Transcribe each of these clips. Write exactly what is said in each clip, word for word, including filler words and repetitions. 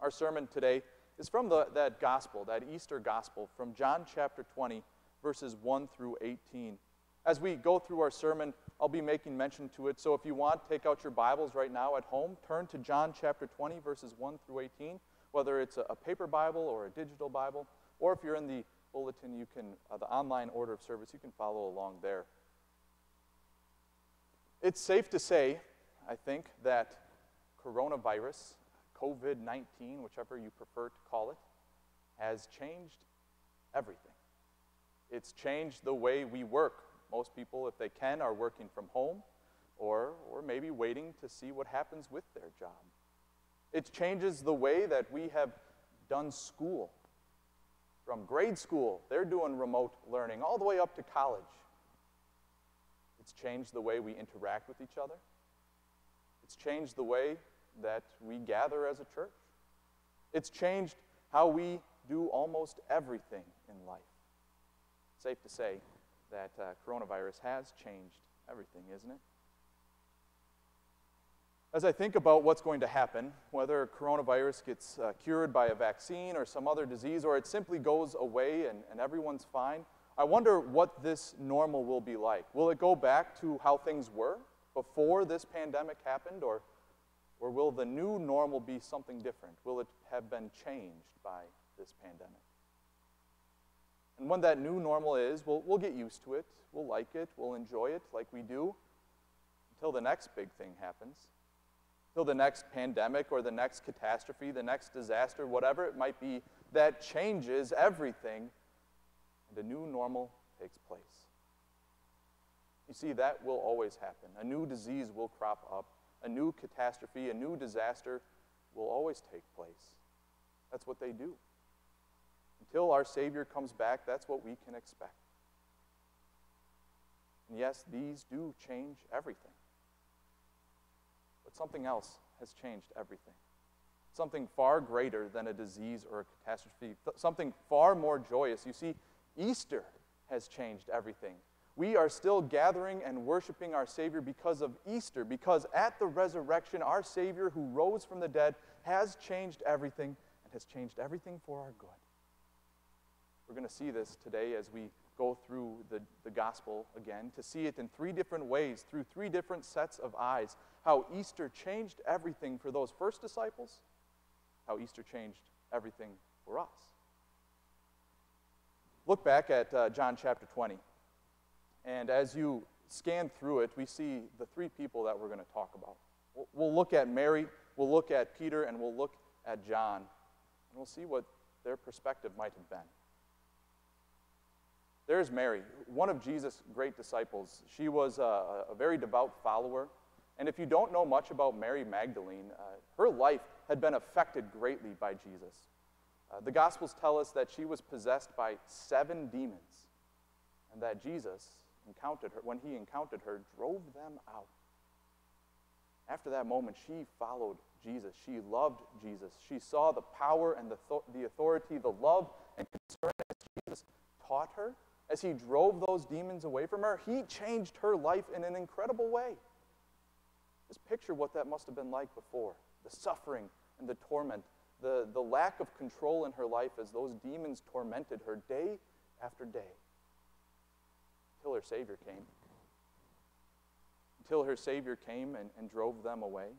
Our sermon today is from the, that gospel, that Easter gospel, from John chapter twenty, verses one through eighteen. As we go through our sermon, I'll be making mention to it, so if you want, take out your Bibles right now at home, turn to John chapter twenty, verses one through eighteen, whether it's a, a paper Bible or a digital Bible, or if you're in the bulletin, you can, uh, the online order of service, you can follow along there. It's safe to say, I think, that coronavirus, COVID nineteen, whichever you prefer to call it, has changed everything. It's changed the way we work. Most people, if they can, are working from home or, or maybe waiting to see what happens with their job. It changes the way that we have done school. From grade school, they're doing remote learning, all the way up to college. It's changed the way we interact with each other. It's changed the way that we gather as a church. It's changed how we do almost everything in life. Safe to say that uh, coronavirus has changed everything, isn't it? As I think about what's going to happen, whether coronavirus gets uh, cured by a vaccine or some other disease, or it simply goes away and, and everyone's fine, I wonder what this normal will be like. Will it go back to how things were before this pandemic happened, or Or will the new normal be something different? Will it have been changed by this pandemic? And when that new normal is, we'll, we'll get used to it, we'll like it, we'll enjoy it like we do, until the next big thing happens, until the next pandemic or the next catastrophe, the next disaster, whatever it might be, that changes everything, and a new normal takes place. You see, that will always happen. A new disease will crop up. A new catastrophe, a new disaster will always take place. That's what they do. Until our Savior comes back, that's what we can expect. And yes, these do change everything. But something else has changed everything. Something far greater than a disease or a catastrophe. Something far more joyous. You see, Easter has changed everything. We are still gathering and worshiping our Savior because of Easter, because at the resurrection, our Savior who rose from the dead has changed everything and has changed everything for our good. We're going to see this today as we go through the, the gospel again, to see it in three different ways, through three different sets of eyes, how Easter changed everything for those first disciples, how Easter changed everything for us. Look back at uh, John chapter twenty. And as you scan through it, we see the three people that we're going to talk about. We'll look at Mary, we'll look at Peter, and we'll look at John. And we'll see what their perspective might have been. There's Mary, one of Jesus' great disciples. She was a, a very devout follower. And if you don't know much about Mary Magdalene, uh, her life had been affected greatly by Jesus. Uh, the Gospels tell us that she was possessed by seven demons, and that Jesus encountered her, when he encountered her, drove them out. After that moment, she followed Jesus. She loved Jesus. She saw the power and the, th- the authority, the love and concern as Jesus taught her, as he drove those demons away from her. He changed her life in an incredible way. Just picture what that must have been like before. The suffering and the torment, the, the lack of control in her life as those demons tormented her day after day. Until her Savior came. Until her Savior came and, and drove them away.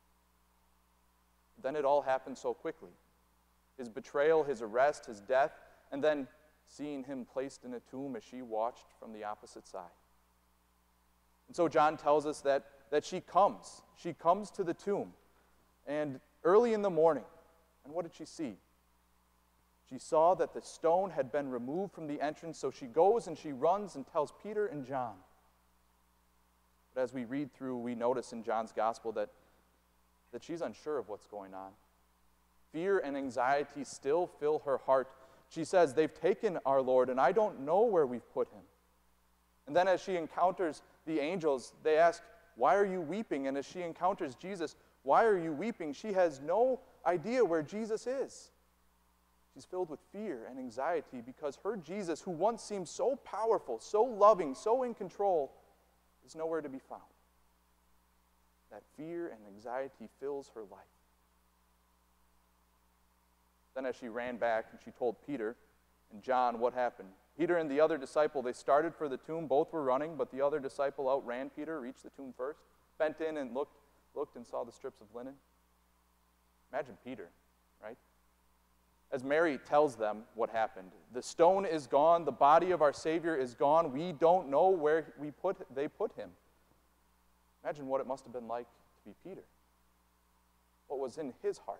Then it all happened so quickly. His betrayal, his arrest, his death, and then seeing him placed in a tomb as she watched from the opposite side. And so John tells us that, that she comes. She comes to the tomb. And early in the morning, and what did she see? She saw that the stone had been removed from the entrance, so she goes and she runs and tells Peter and John. But as we read through, we notice in John's gospel that, that she's unsure of what's going on. Fear and anxiety still fill her heart. She says, "They've taken our Lord, and I don't know where we've put him." And then as she encounters the angels, they ask, "Why are you weeping?" And as she encounters Jesus, "Why are you weeping?" She has no idea where Jesus is. She's filled with fear and anxiety because her Jesus, who once seemed so powerful, so loving, so in control, is nowhere to be found. That fear and anxiety fills her life. Then as she ran back and she told Peter and John what happened. Peter and the other disciple, they started for the tomb. Both were running, but the other disciple outran Peter, reached the tomb first, bent in and looked, looked and saw the strips of linen. Imagine Peter, right? As Mary tells them what happened, the stone is gone, the body of our Savior is gone. We don't know where we put they put him. Imagine what it must have been like to be Peter. What was in his heart?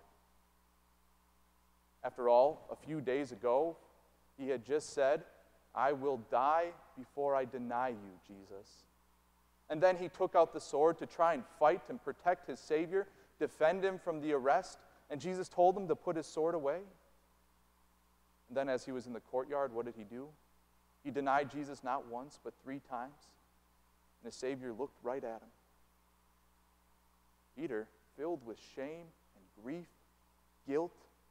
After all, a few days ago, he had just said, I will die before I deny you, Jesus. And then he took out the sword to try and fight and protect his Savior, defend him from the arrest, and Jesus told him to put his sword away. And then as he was in the courtyard, what did he do? He denied Jesus not once, but three times. And his Savior looked right at him. Peter, filled with shame and grief, guilt,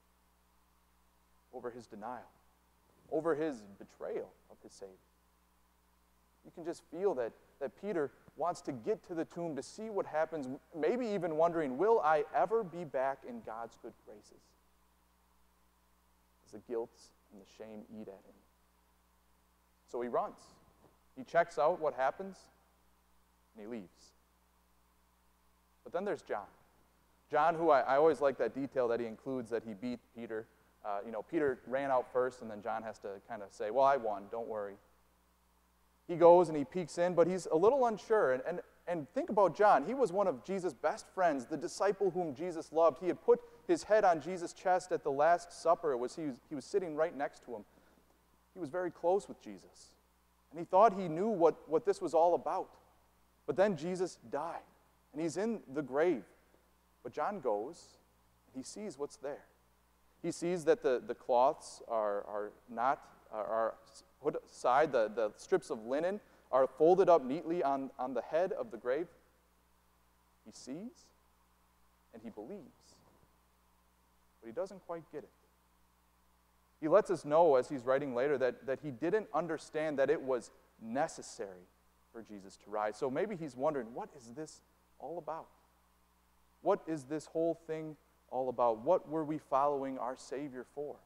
over his denial, over his betrayal of his Savior. You can just feel that, that Peter wants to get to the tomb to see what happens, maybe even wondering, will I ever be back in God's good graces? As the guilt and the shame eat at him. So he runs. He checks out what happens, and he leaves. But then there's John. John, who I, I always like that detail that he includes, that he beat Peter. Uh, you know, Peter ran out first, and then John has to kind of say, well, I won, don't worry. He goes and he peeks in, but he's a little unsure. And, and, and think about John. He was one of Jesus' best friends, the disciple whom Jesus loved. He had put his head on Jesus' chest at the Last Supper. It was, he, was, he was sitting right next to him. He was very close with Jesus. And he thought he knew what, what this was all about. But then Jesus died, and he's in the grave. But John goes, and he sees what's there. He sees that the, the cloths are, are not are, are put aside, the, the strips of linen are folded up neatly on, on the head of the grave. He sees, and he believes. But he doesn't quite get it. He lets us know, as he's writing later, that, that he didn't understand that it was necessary for Jesus to rise. So maybe he's wondering, what is this all about? What is this whole thing all about? What were we following our Savior for?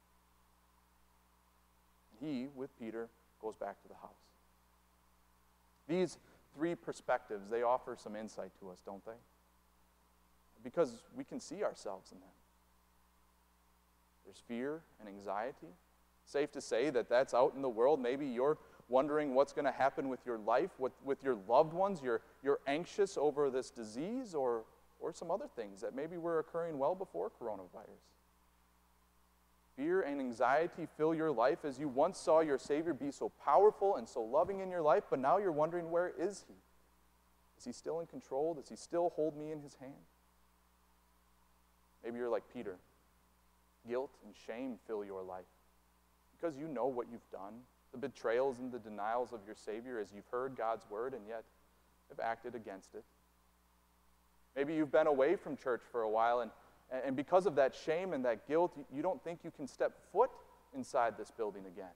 He, with Peter, goes back to the house. These three perspectives, they offer some insight to us, don't they? Because we can see ourselves in them. There's fear and anxiety. Safe to say that that's out in the world. Maybe you're wondering what's going to happen with your life, with, with your loved ones. You're, you're anxious over this disease or, or some other things that maybe were occurring well before coronavirus. Fear and anxiety fill your life as you once saw your Savior be so powerful and so loving in your life, but now you're wondering, where is he? Is he still in control? Does he still hold me in his hand? Maybe you're like Peter. Guilt and shame fill your life because you know what you've done, the betrayals and the denials of your Savior as you've heard God's word and yet have acted against it. Maybe you've been away from church for a while, and, and because of that shame and that guilt, you don't think you can step foot inside this building again.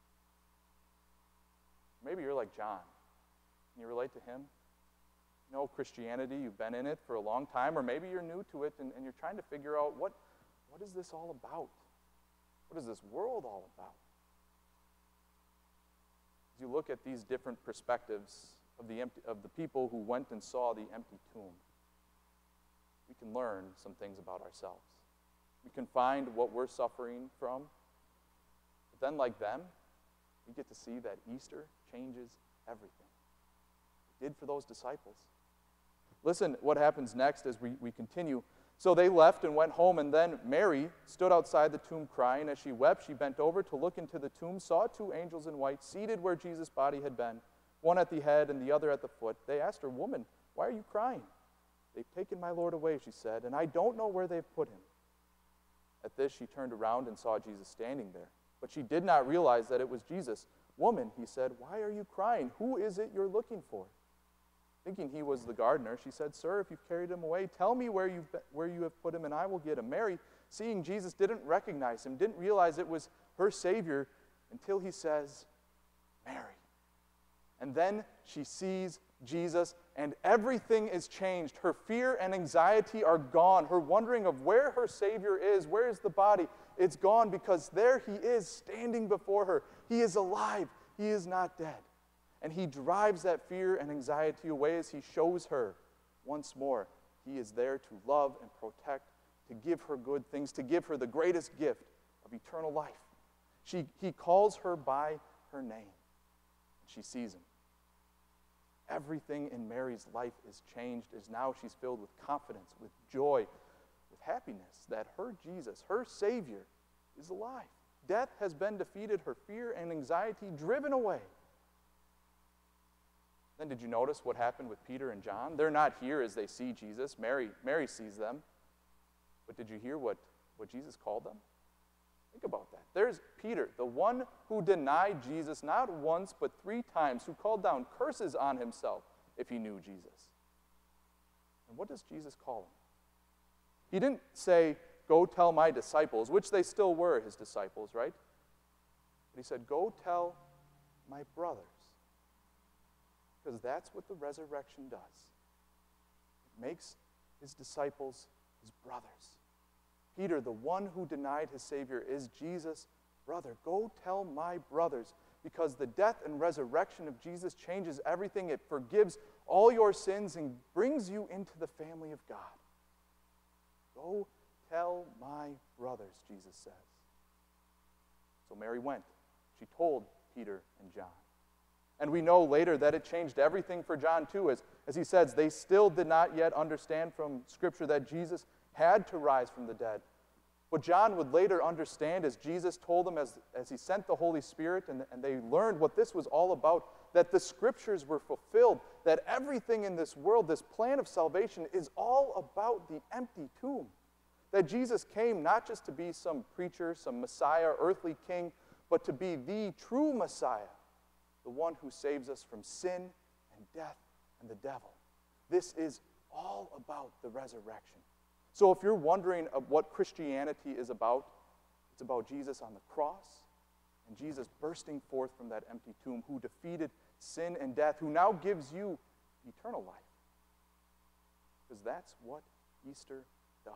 Maybe you're like John. Can you relate to him? You know Christianity, you've been in it for a long time, or maybe you're new to it and, and you're trying to figure out, what, what is this all about? What is this world all about? As you look at these different perspectives of the, empty, of the people who went and saw the empty tomb, we can learn some things about ourselves. We can find what we're suffering from. But then, like them, we get to see that Easter changes everything. It did for those disciples. Listen what happens next as we, we continue. So they left and went home, and then Mary stood outside the tomb crying. As she wept, she bent over to look into the tomb, saw two angels in white seated where Jesus' body had been, one at the head and the other at the foot. They asked her, "Woman, why are you crying?" "They've taken my Lord away," she said, "and I don't know where they've put him." At this, she turned around and saw Jesus standing there. But she did not realize that it was Jesus. "Woman," he said, "why are you crying? Who is it you're looking for?" Thinking he was the gardener, she said, "Sir, if you've carried him away, tell me where, you've been, where you have put him, and I will get him." Mary, seeing Jesus, didn't recognize him, didn't realize it was her Savior until he says, "Mary." And then she sees Jesus, and everything is changed. Her fear and anxiety are gone. Her wondering of where her Savior is, where is the body, it's gone because there he is standing before her. He is alive. He is not dead. And he drives that fear and anxiety away as he shows her once more he is there to love and protect, to give her good things, to give her the greatest gift of eternal life. She, he calls her by her name. She sees him. Everything in Mary's life is changed as now she's filled with confidence, with joy, with happiness that her Jesus, her Savior, is alive. Death has been defeated, her fear and anxiety driven away. Then did you notice what happened with Peter and John? They're not here as they see Jesus. Mary, Mary sees them. But did you hear what, what Jesus called them? Think about that. There's Peter, the one who denied Jesus not once but three times, who called down curses on himself if he knew Jesus. And what does Jesus call him? He didn't say, go tell my disciples, which they still were his disciples, right? But he said, go tell my brothers. Because that's what the resurrection does. It makes his disciples his brothers. Peter, the one who denied his Savior, is Jesus' brother. Go tell my brothers, because the death and resurrection of Jesus changes everything. It forgives all your sins and brings you into the family of God. Go tell my brothers, Jesus says. So Mary went. She told Peter and John. And we know later that it changed everything for John too. As, as he says, they still did not yet understand from Scripture that Jesus had to rise from the dead. But John would later understand as Jesus told them, as, as he sent the Holy Spirit, and, and they learned what this was all about, that the Scriptures were fulfilled, that everything in this world, this plan of salvation, is all about the empty tomb. That Jesus came not just to be some preacher, some Messiah, earthly king, but to be the true Messiah, the one who saves us from sin and death and the devil. This is all about the resurrection. So if you're wondering of what Christianity is about, it's about Jesus on the cross and Jesus bursting forth from that empty tomb, who defeated sin and death, who now gives you eternal life. Because that's what Easter does.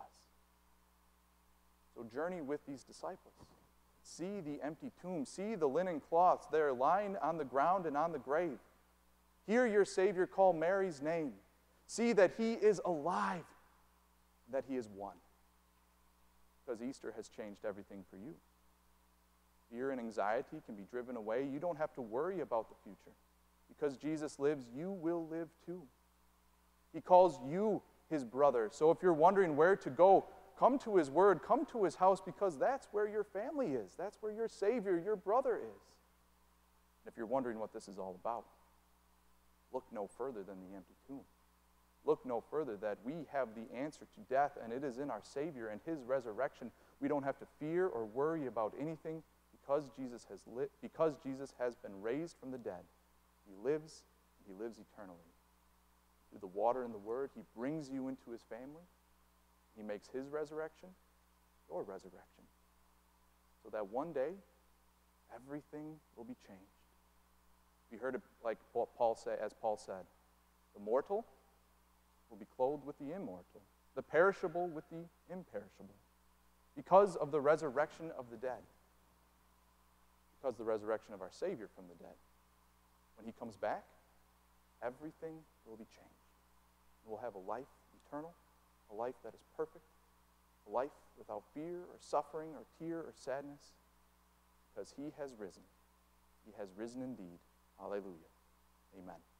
So journey with these disciples. See the empty tomb. See the linen cloths there lying on the ground and on the grave. Hear your Savior call Mary's name. See that he is alive, that he is one. Because Easter has changed everything for you. Fear and anxiety can be driven away. You don't have to worry about the future. Because Jesus lives, you will live too. He calls you his brother. So if you're wondering where to go, come to his word, come to his house, because that's where your family is. That's where your Savior, your brother is. And if you're wondering what this is all about, look no further than the empty tomb. Look no further that we have the answer to death, and it is in our Savior and his resurrection. We don't have to fear or worry about anything because Jesus has lit, because Jesus has been raised from the dead. He lives, and he lives eternally. Through the water and the word, he brings you into his family. He makes his resurrection your resurrection. So that one day, everything will be changed. You heard it like Paul said, as Paul said, the mortal will be clothed with the immortal, the perishable with the imperishable, because of the resurrection of the dead, because of the resurrection of our Savior from the dead. When he comes back, everything will be changed. We'll have a life eternal, a life that is perfect, a life without fear or suffering or tear or sadness, because he has risen. He has risen indeed. Hallelujah. Amen.